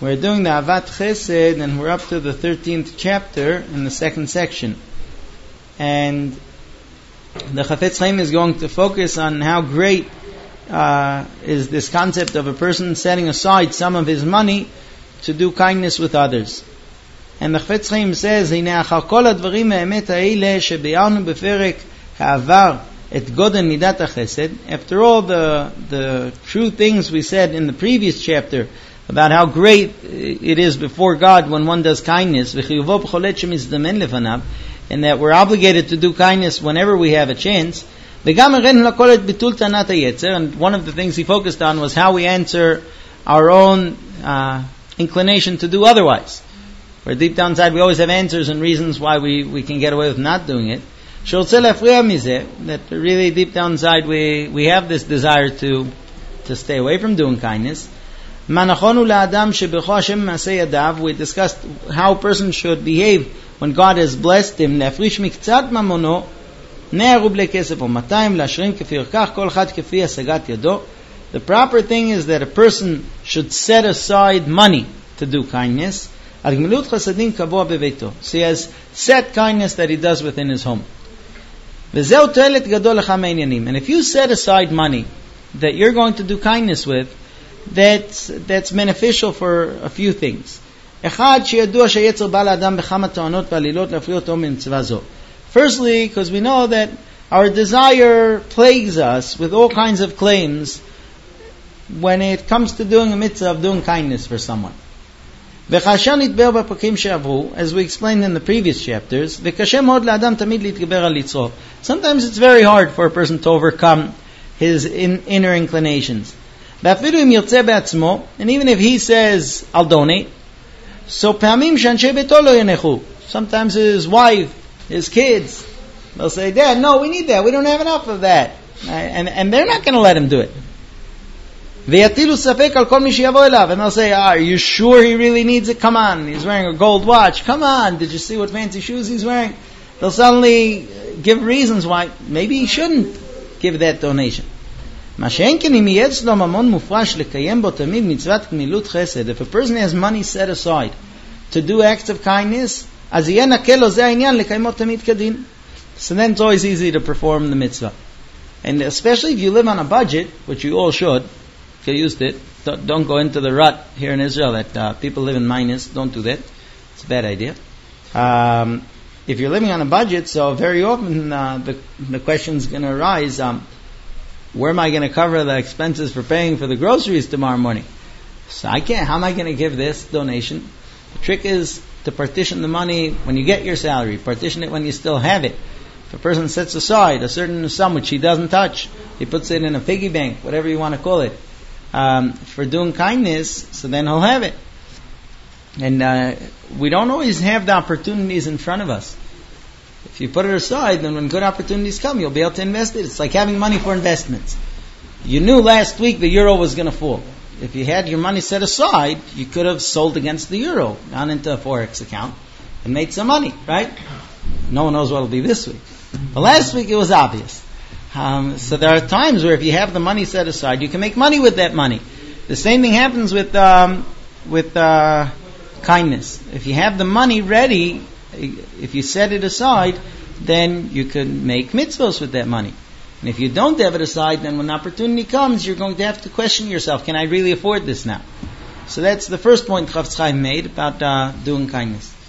We're doing the Avat Chesed, and we're up to the 13th chapter in the second section. And the Chafetz Chaim is going to focus on how great is this concept of a person setting aside some of his money to do kindness with others. And the Chafetz Chaim says, "Hine achar kol hadvarim ha'emet ha'ele shebi'arnu beperek ha'avar et godel midat ha'chesed." After all the true things we said in the previous chapter about how great it is before God when one does kindness, v'chiyuvo b'cholet shemizdamen lefanav, and that we're obligated to do kindness whenever we have a chance. And one of the things he focused on was how we answer our own inclination to do otherwise. Where deep down inside we always have answers and reasons why we can get away with not doing it. That really deep down inside we have this desire to stay away from doing kindness. We discussed how a person should behave when God has blessed him. The proper thing is that a person should set aside money to do kindness. So he has set kindness that he does within his home. And if you set aside money that you're going to do kindness with, that's beneficial for a few things. Firstly, because we know that our desire plagues us with all kinds of claims when it comes to doing a mitzvah of doing kindness for someone. As we explained in the previous chapters, sometimes it's very hard for a person to overcome his inner inclinations. And even if he says, I'll donate, so sometimes his wife, his kids, they'll say, Dad, no, we need that. We don't have enough of that. And they're not going to let him do it. And they'll say, are you sure he really needs it? Come on, he's wearing a gold watch. Come on, did you see what fancy shoes he's wearing? They'll suddenly give reasons why maybe he shouldn't give that donation. If a person has money set aside to do acts of kindness, so then it's always easy to perform the mitzvah. And especially if you live on a budget, which you all should, if you used it, don't go into the rut here in Israel that people live in minus. Don't do that. It's a bad idea. If you're living on a budget, so very often the question's going to arise, where am I going to cover the expenses for paying for the groceries tomorrow morning? So how am I going to give this donation? The trick is to partition the money when you get your salary. Partition it when you still have it. If a person sets aside a certain sum which he doesn't touch, he puts it in a piggy bank, whatever you want to call it, for doing kindness, so then he'll have it. And we don't always have the opportunities in front of us. If you put it aside, then when good opportunities come, you'll be able to invest it. It's like having money for investments. You knew last week the euro was going to fall. If you had your money set aside, you could have sold against the euro, gone into a Forex account, and made some money, right? No one knows what it'll be this week. But last week it was obvious. So there are times where if you have the money set aside, you can make money with that money. The same thing happens with kindness. If you have the money ready, if you set it aside, then you can make mitzvahs with that money. And if you don't have it aside, then when opportunity comes, you're going to have to question yourself, can I really afford this now? So that's the first point Chafetz Chaim made about doing kindness.